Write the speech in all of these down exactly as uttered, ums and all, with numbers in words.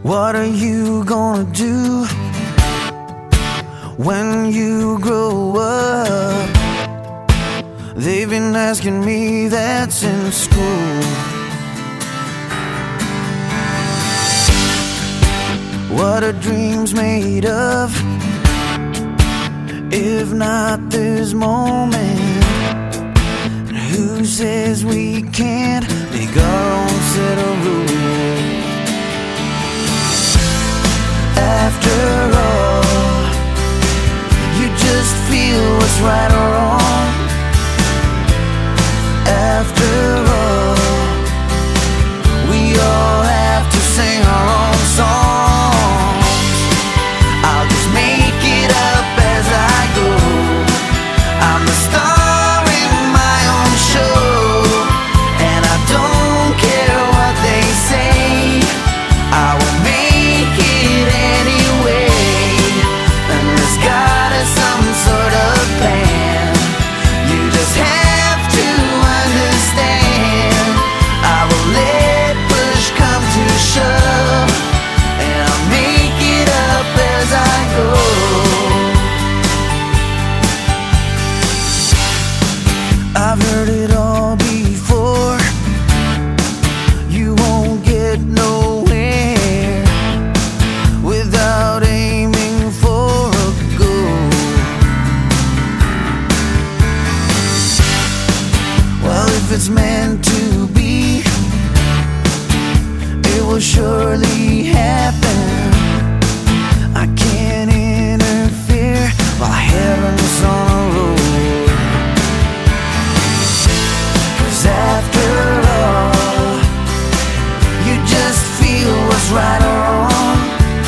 What are you gonna do when you grow up? They've been asking me that since school. What are dreams made of, if not this moment? And who says we can't make our own set of rules? After all, you just feel what's right or wrong. After all, we all have to sing our own songs. I'll just make it up as I go. I'm the star in my own show, and I don't care what they say. I will make it anyway, unless God has some sort of plan. You just have to understand. I will let push come to shove, and I'll make it up as I go. I've heard it all before. You won't get nowhere without aiming for a goal. Well, if it's meant to be, it will surely happen. I can't interfere while heaven's on a roll. 'Cause after all, you just feel what's right or wrong.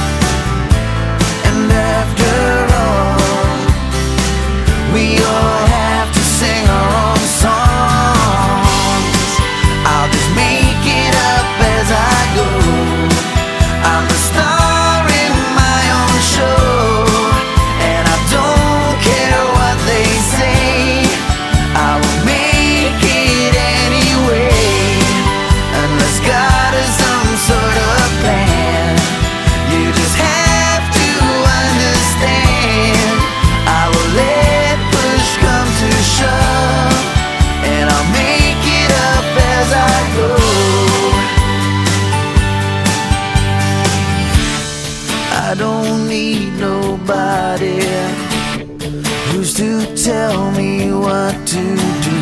And after all, we all have to sing our own songs. I'll just make it up as I go. I'm the star in my own show, and I don't care what they say. I will make it anyway, unless God has some sort of plan. You just have to understand. I will let push come to shove, and I'll make it up as I go. I don't need nobody who's to tell me what to do.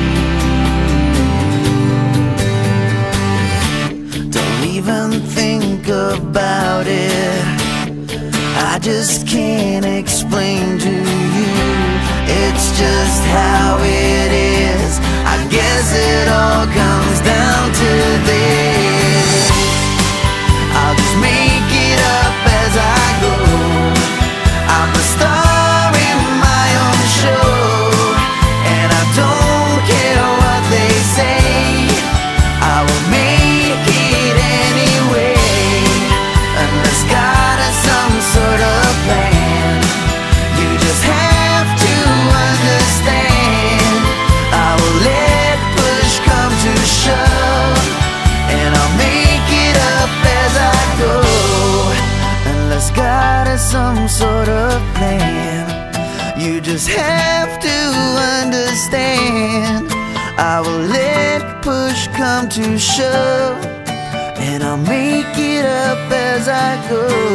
Don't even think about it. I just can't explain to you. It's just how it is. I guess it all comes down to this. I'll just make it up as I go. I'm the star in my own show, and I don't care what they say. I will make it anyway, unless God has some sort of plan. You just have to understand. I will let push come to shove, and I'll make it up as I go, unless God has some sort of plan. You just have to understand. I will let push come to shove, and I'll make it up as I go.